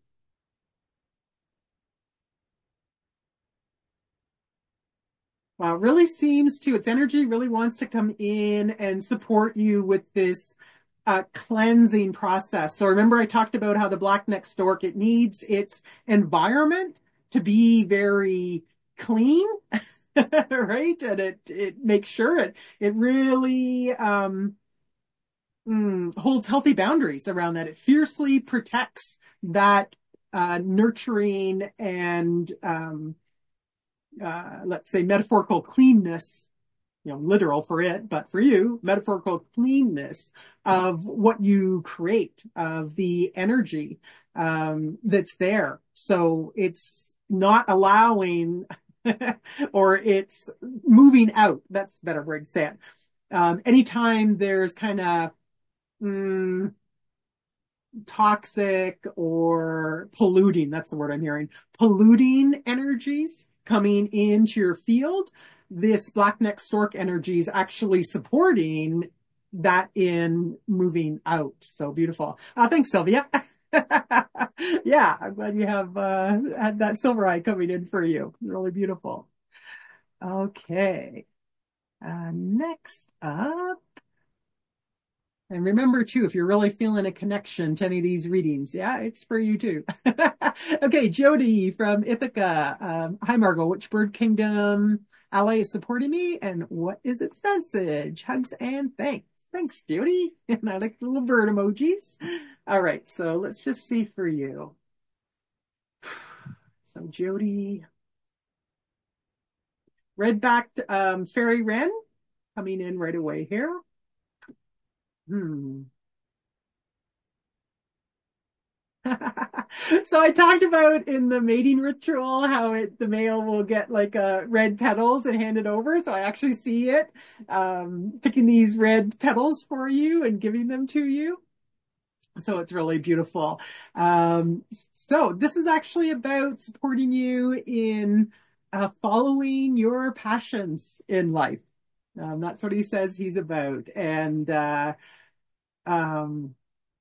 Wow, it really seems to, its energy really wants to come in and support you with this uh, cleansing process. So remember I talked about how the black-necked stork, it needs its environment to be very clean, right? And it, it makes sure it, it really, um, mm, holds healthy boundaries around that. It fiercely protects that, uh, nurturing and, um, uh, let's say metaphorical cleanness, you know, literal for it, but for you, metaphorical cleanness of what you create, of the energy, um, that's there. So it's not allowing, or it's moving out. That's a better word to say it. Um, anytime there's kind of, mm, toxic or polluting, that's the word I'm hearing, polluting energies coming into your field, this black-necked stork energy is actually supporting that in moving out. So beautiful. Uh, thanks, Sylvia. Yeah, I'm glad you have uh, had that silver eye coming in for you. Really beautiful. Okay. Uh, next up. And remember too, if you're really feeling a connection to any of these readings, yeah, it's for you too. Okay, Jody from Ithaca. Um, hi, Margot. Which Bird Kingdom ally is supporting me and what is its message? Hugs and thanks. Thanks, Jody. And I like the little bird emojis. All right, so let's just see for you. So Jody, red-backed um, fairy wren coming in right away here. Hmm. So I talked about in the mating ritual how it, the male will get like uh, red petals and hand it over. So I actually see it um, picking these red petals for you and giving them to you. So it's really beautiful. Um, so this is actually about supporting you in uh, following your passions in life. Um, that's what he says he's about. And uh, um,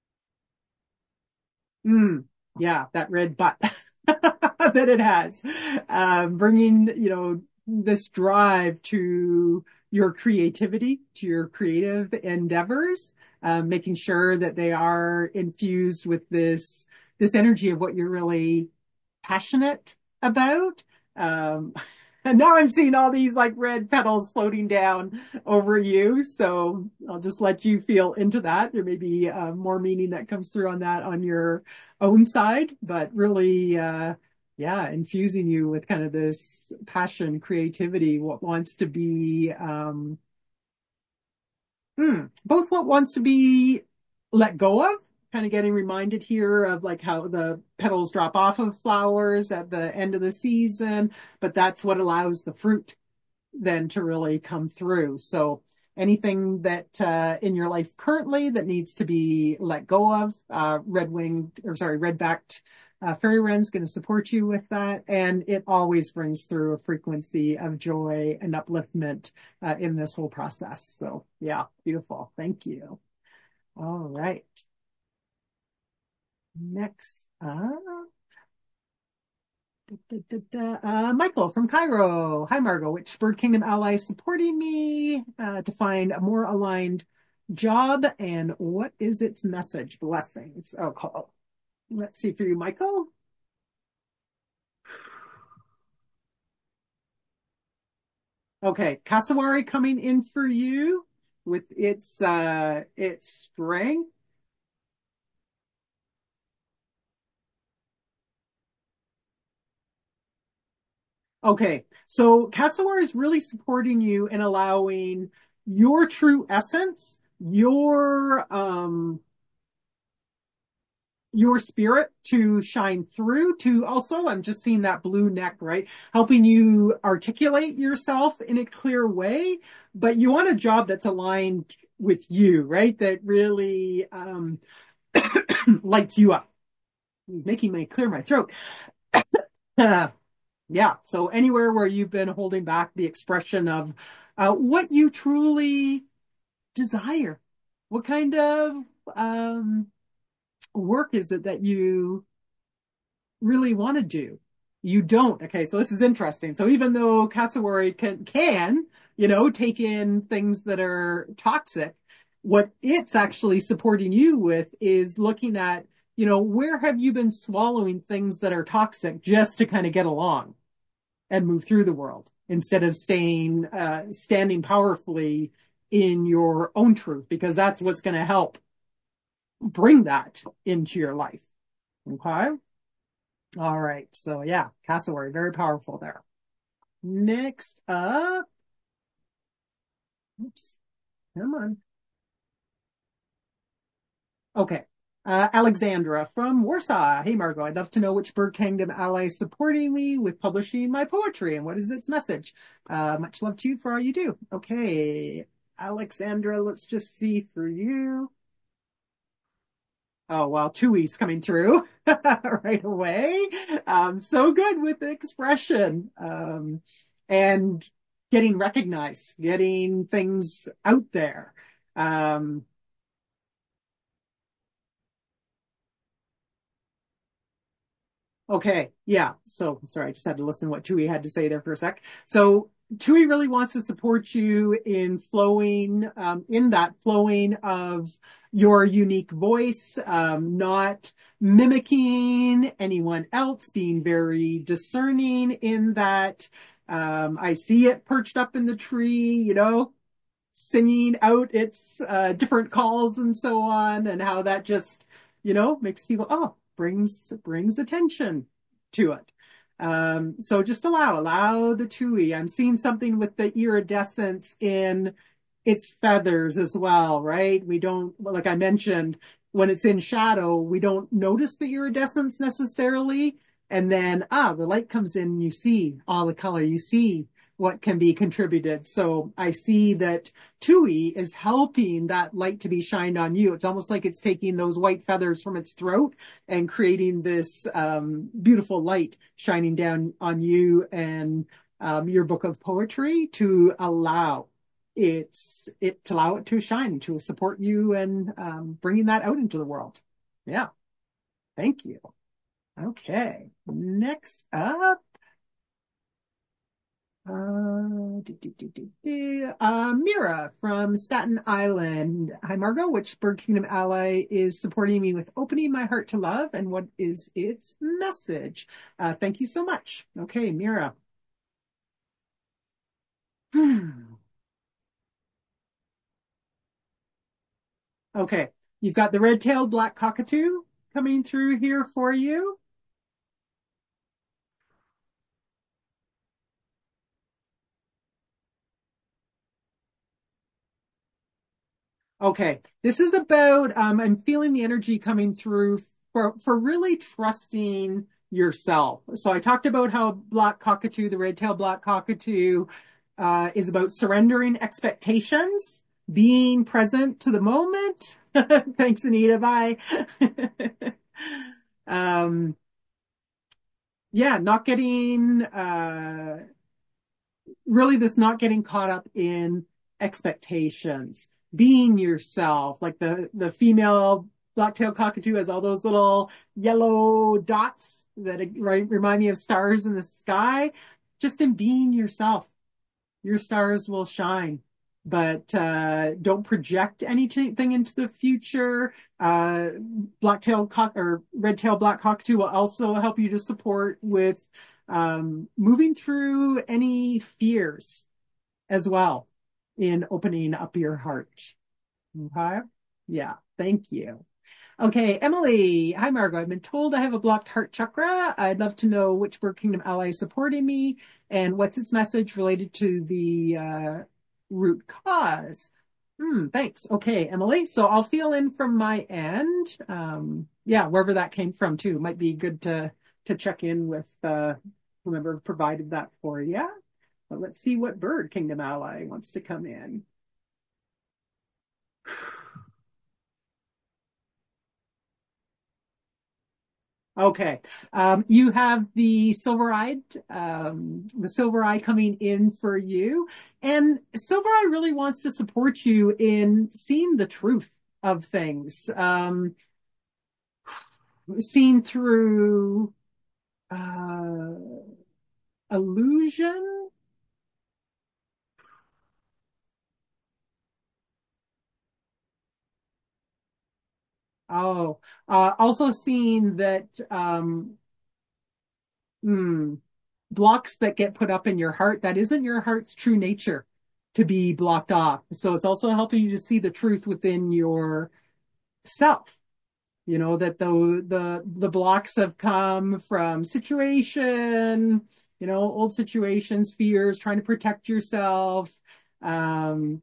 Mm, yeah, that red butt that it has, um, bringing, you know, this drive to your creativity, to your creative endeavors, um, making sure that they are infused with this, this energy of what you're really passionate about. Um, and now I'm seeing all these like red petals floating down over you. So I'll just let you feel into that. There may be uh, more meaning that comes through on that on your own side, but really, uh, yeah, infusing you with kind of this passion, creativity, what wants to be, um, hmm, both what wants to be let go of, kind of getting reminded here of like how the petals drop off of flowers at the end of the season, but that's what allows the fruit then to really come through. So anything that uh, in your life currently that needs to be let go of, uh, red-winged, or sorry, red-backed uh, fairy wren's going to support you with that. And it always brings through a frequency of joy and upliftment uh, in this whole process. So yeah, beautiful. Thank you. All right. Next up, da, da, da, da. Uh, Michael from Cairo. Hi, Margot. Which Bird Kingdom ally is supporting me uh, to find a more aligned job and what is its message? Blessings. Oh, call. Let's see for you, Michael. Okay, Cassowary coming in for you with its uh its strength. Okay, so Cassowary is really supporting you and allowing your true essence, your um your spirit to shine through. To also, I'm just seeing that blue neck, right? Helping you articulate yourself in a clear way, but you want a job that's aligned with you, right? That really um lights you up. He's making me clear my throat. Uh, yeah. So anywhere where you've been holding back the expression of uh, what you truly desire, what kind of um, work is it that you really want to do? You don't. Okay. So this is interesting. So even though Cassowary can, can, you know, take in things that are toxic, what it's actually supporting you with is looking at, you know, where have you been swallowing things that are toxic just to kind of get along and move through the world instead of staying, uh, standing powerfully in your own truth, because that's what's going to help bring that into your life. Okay. All right. So yeah, Cassowary, very powerful there. Next up. Oops. Come on. Okay. Uh, Alexandra from Warsaw. Hey, Margot, I'd love to know which Bird Kingdom ally is supporting me with publishing my poetry and what is its message. Uh, much love to you for all you do. Okay. Alexandra, let's just see for you. Oh, well, Tui's coming through right away. Um, so good with the expression, um, and getting recognized, getting things out there. Um, Okay. Yeah. So sorry, I just had to listen to what Tui had to say there for a sec. So Tui really wants to support you in flowing, um, in that flowing of your unique voice, um, not mimicking anyone else, being very discerning in that. Um, I see it perched up in the tree, you know, singing out its uh, different calls and so on, and how that just, you know, makes people, oh, brings brings attention to it. Um, so just allow, allow the Tui. I'm seeing something with the iridescence in its feathers as well, right? We don't, like I mentioned, when it's in shadow, we don't notice the iridescence necessarily. And then, ah, the light comes in and you see all the color, you see what can be contributed. So I see that Tui is helping that light to be shined on you. It's almost like it's taking those white feathers from its throat and creating this um, beautiful light shining down on you and um, your book of poetry to allow it's it to allow it to shine, to support you and um, bringing that out into the world. Yeah. Thank you. Okay. Next up. Uh, do, do, do, do, do. Uh, Mira from Staten Island. Hi, Margot. Which Bird Kingdom ally is supporting me with opening my heart to love, and what is its message? Uh, thank you so much. Okay, Mira. Okay, you've got the red-tailed black cockatoo coming through here for you. Okay, this is about, um, I'm feeling the energy coming through for, for really trusting yourself. So I talked about how black cockatoo, the red-tailed black cockatoo, uh, is about surrendering expectations, being present to the moment. Thanks, Anita. Bye. um, yeah, not getting, uh, really this not getting caught up in expectations, being yourself. Like the, the female black-tailed cockatoo has all those little yellow dots that right, remind me of stars in the sky. Just in being yourself, your stars will shine. but uh, don't project anything into the future. Uh, black-tailed cock or red-tailed black cockatoo will also help you to support with um, moving through any fears as well in opening up your heart. Okay? Yeah, thank you. Okay, Emily. Hi, Margot. I've been told I have a blocked heart chakra. I'd love to know which Bird Kingdom ally is supporting me and what's its message related to the uh, root cause. Hmm, thanks. Okay, Emily. So I'll feel in from my end. Um, yeah, wherever that came from too. Might be good to to check in with uh, whomever provided that for you. But let's see what Bird Kingdom ally wants to come in. Okay. Um, you have the silver-eyed, um, the silver eye coming in for you. And silver eye really wants to support you in seeing the truth of things, um, seen through, uh, illusion. Oh, uh, also seeing that, um, hmm, blocks that get put up in your heart, that isn't your heart's true nature to be blocked off. So it's also helping you to see the truth within your self. You know, that the, the, the blocks have come from situation, you know, old situations, fears, trying to protect yourself. Um,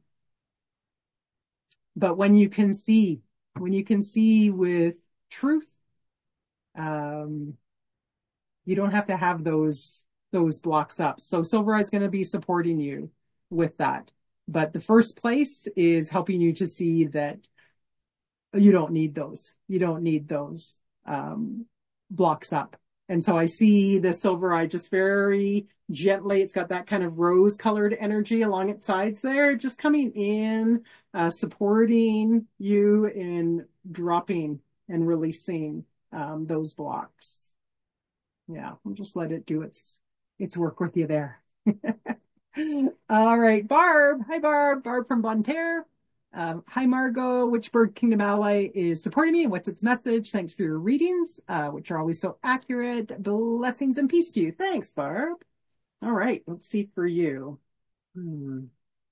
but when you can see, when you can see with truth, um, you don't have to have those those blocks up. So Silver Eye is going to be supporting you with that. But the first place is helping you to see that you don't need those. You don't need those um, blocks up. And so I see the Silver Eye just very gently. It's got that kind of rose colored energy along its sides there, just coming in, uh, supporting you in dropping and releasing um, those blocks. Yeah, we'll just let it do its its work with you there. All right, Barb. Hi, Barb. Barb from Bonne Terre. Um, hi, Margot. Which Bird Kingdom ally is supporting me and what's its message? Thanks for your readings, uh, which are always so accurate. Blessings and peace to you. Thanks, Barb. All right, let's see for you. Hmm.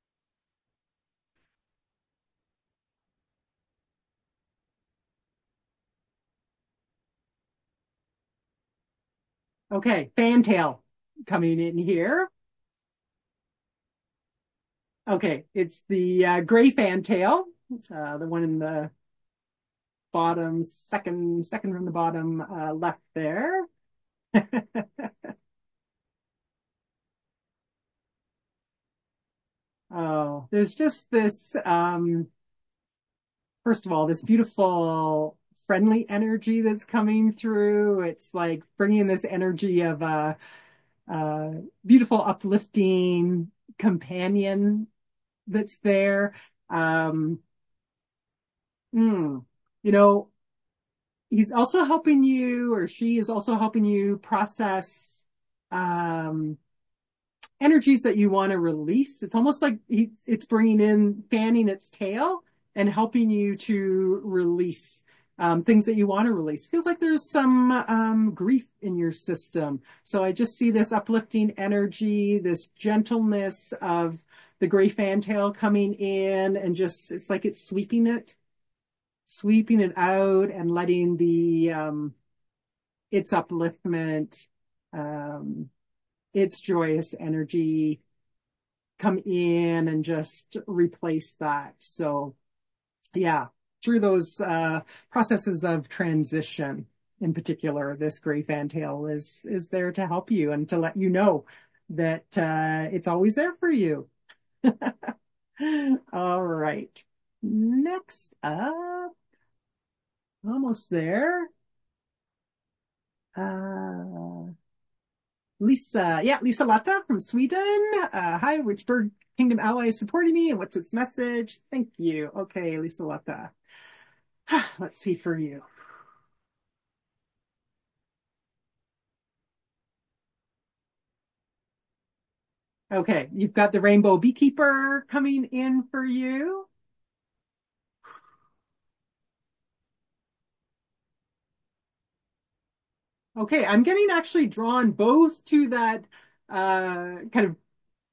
Okay, Fantail coming in here. Okay, it's the uh, gray Fantail, uh, the one in the bottom, second, second from the bottom uh, left there. Oh, there's just this, um, first of all, this beautiful, friendly energy that's coming through. It's like bringing this energy of a, a beautiful, uplifting companion that's there. Um, mm, you know, he's also helping you, or she is also helping you process um, energies that you want to release. It's almost like he, it's bringing in, fanning its tail and helping you to release um, things that you want to release. Feels like there's some um, grief in your system. So I just see this uplifting energy, this gentleness of the gray fantail coming in, and just, it's like it's sweeping it, sweeping it out and letting the, um, its upliftment, um, its joyous energy come in and just replace that. So yeah, through those uh, processes of transition in particular, this gray fantail is, is there to help you and to let you know that uh, it's always there for you. All right. Next up, almost there. Uh, Lisa, yeah, Lisa Latta from Sweden. Uh, hi, which Bird Kingdom ally is supporting me and what's its message? Thank you. Okay, Lisa Latta. Let's see for you. Okay, you've got the rainbow beekeeper coming in for you. Okay, I'm getting actually drawn both to that uh, kind of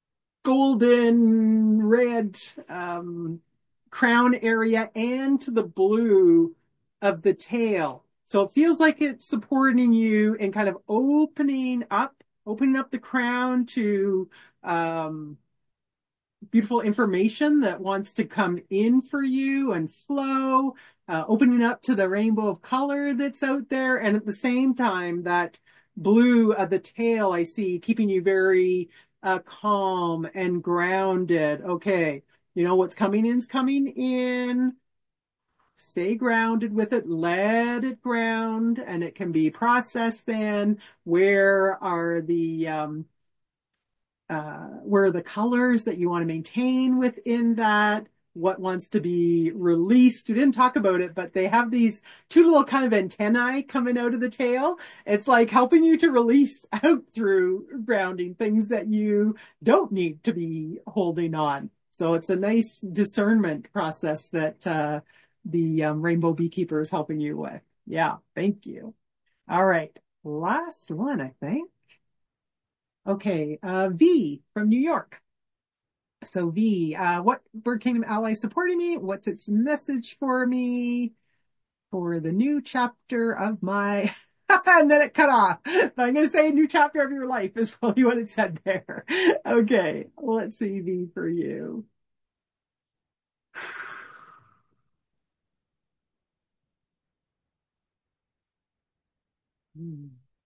golden red um, crown area and to the blue of the tail. So it feels like it's supporting you and kind of opening up, opening up the crown to um, beautiful information that wants to come in for you and flow, uh, opening up to the rainbow of color that's out there. And at the same time, that blue of the tail I see keeping you very uh, calm and grounded. Okay, you know what's coming in is coming in. Stay grounded with it, let it ground, and it can be processed then. Where are the um, uh, where are the colors that you want to maintain within that? What wants to be released? We didn't talk about it, but they have these two little kind of antennae coming out of the tail. It's like helping you to release out through grounding things that you don't need to be holding on. So it's a nice discernment process that uh, the um, Rainbow Beekeeper is helping you with. Yeah, thank you. All right, last one, I think. Okay, uh, V from New York. So V, uh, what Bird Kingdom ally is supporting me? What's its message for me for the new chapter of my, and then it cut off. But I'm going to say new chapter of your life is probably what it said there. Okay, let's see V for you. Hmm.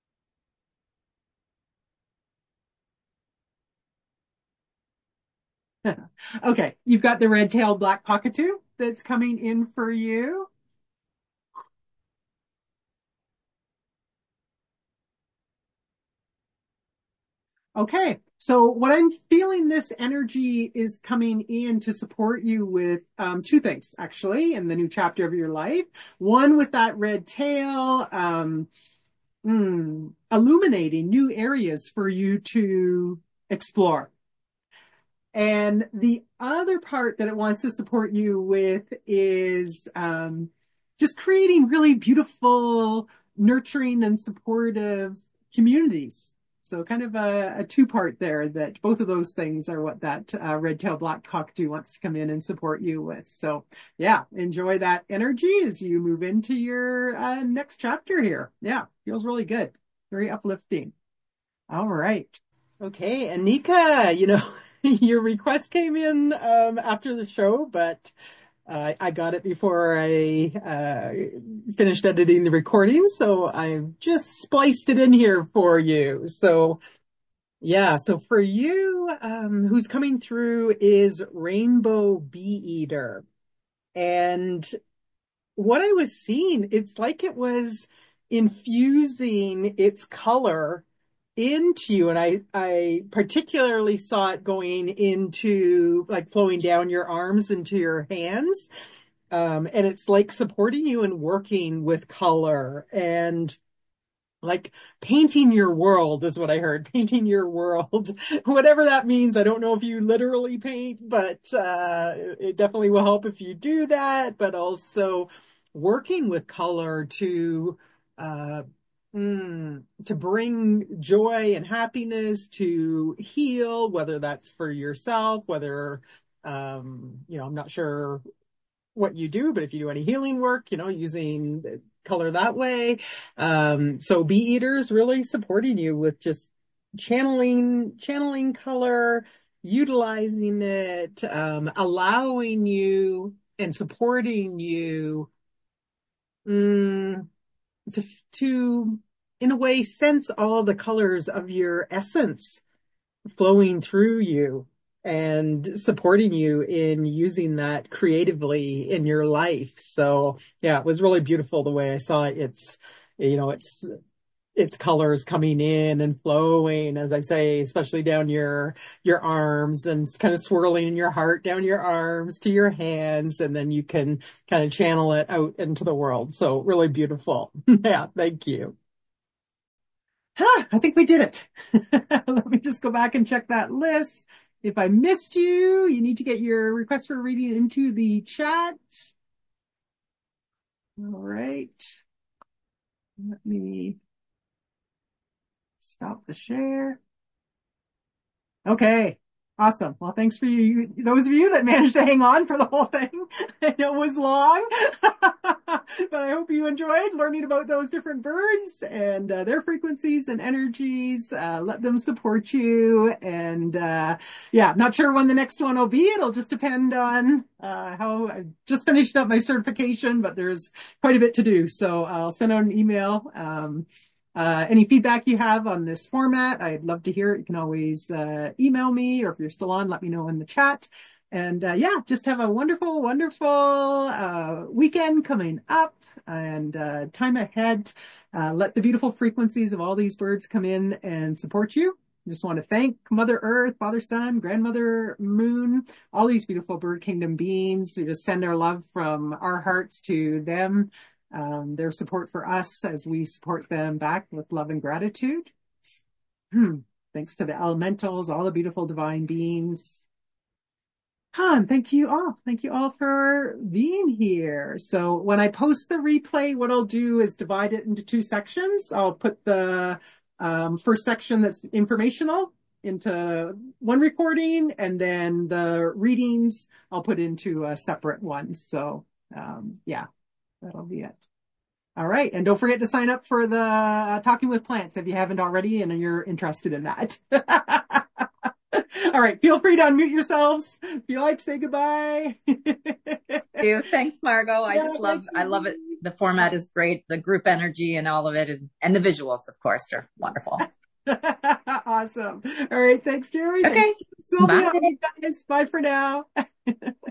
Okay, you've got the red-tailed black cockatoo that's coming in for you. Okay, so what I'm feeling this energy is coming in to support you with um, two things, actually, in the new chapter of your life. One with that red tail, um, mm, illuminating new areas for you to explore. And the other part that it wants to support you with is um, just creating really beautiful, nurturing, and supportive communities. So kind of a, a two-part there that both of those things are what that uh, red-tailed black cockatoo wants to come in and support you with. So yeah, enjoy that energy as you move into your uh, next chapter here. Yeah, feels really good. Very uplifting. All right. Okay, Anika, you know, your request came in um, after the show, but uh, I got it before I uh, finished editing the recording, so I've just spliced it in here for you. So, yeah, so for you, um, who's coming through is Rainbow Bee Eater. And what I was seeing, it's like it was infusing its color into you. And I, I particularly saw it going into, like, flowing down your arms into your hands. Um, and it's like supporting you and working with color and like painting your world is what I heard. Painting your world, whatever that means. I don't know if you literally paint, but uh, it definitely will help if you do that. But also working with color to uh, mm, to bring joy and happiness, to heal, whether that's for yourself, whether um, you know, I'm not sure what you do, but if you do any healing work, you know, using color that way. Um, so Bee Eater's really supporting you with just channeling, channeling color, utilizing it, um, allowing you and supporting you, um, to, to, in a way, sense all the colors of your essence flowing through you and supporting you in using that creatively in your life. So yeah, it was really beautiful the way I saw it. It's, you know, it's, it's colors coming in and flowing, as I say, especially down your, your arms, and it's kind of swirling in your heart down your arms to your hands. And then you can kind of channel it out into the world. So really beautiful. Yeah. Thank you. Huh, I think we did it. Let me just go back and check that list. If I missed you, you need to get your request for a reading into the chat. All right. Let me stop the share. Okay. Awesome. Well, thanks for you, those of you that managed to hang on for the whole thing. I know it was long, but I hope you enjoyed learning about those different birds and uh, their frequencies and energies. Uh, let them support you. And uh, yeah, not sure when the next one will be. It'll just depend on uh, how I just finished up my certification, but there's quite a bit to do. So I'll send out an email. Um, Uh, any feedback you have on this format, I'd love to hear it. You can always uh, email me, or if you're still on, let me know in the chat. And uh, yeah, just have a wonderful, wonderful uh, weekend coming up and uh, time ahead. Uh, let the beautiful frequencies of all these birds come in and support you. I just want to thank Mother Earth, Father Sun, Grandmother Moon, all these beautiful bird kingdom beings. We just send our love from our hearts to them. Um, their support for us as we support them back with love and gratitude. Hmm. Thanks to the elementals, all the beautiful divine beings. Huh, and thank you all. Thank you all for being here. So when I post the replay, what I'll do is divide it into two sections. I'll put the um, first section that's informational into one recording, and then the readings I'll put into a separate one. So um, yeah. That'll be it. All right. And don't forget to sign up for the uh, Talking with Plants if you haven't already and you're interested in that. All right. Feel free to unmute yourselves. If you like to say goodbye. You. Thanks, Margot. I Yeah, just love, thanks, I love it. The format is great. The group energy and all of it. And, and the visuals, of course, are wonderful. Awesome. All right. Thanks, Jerry. Okay. Thanks, Sylvia. Bye. Guys. Bye for now.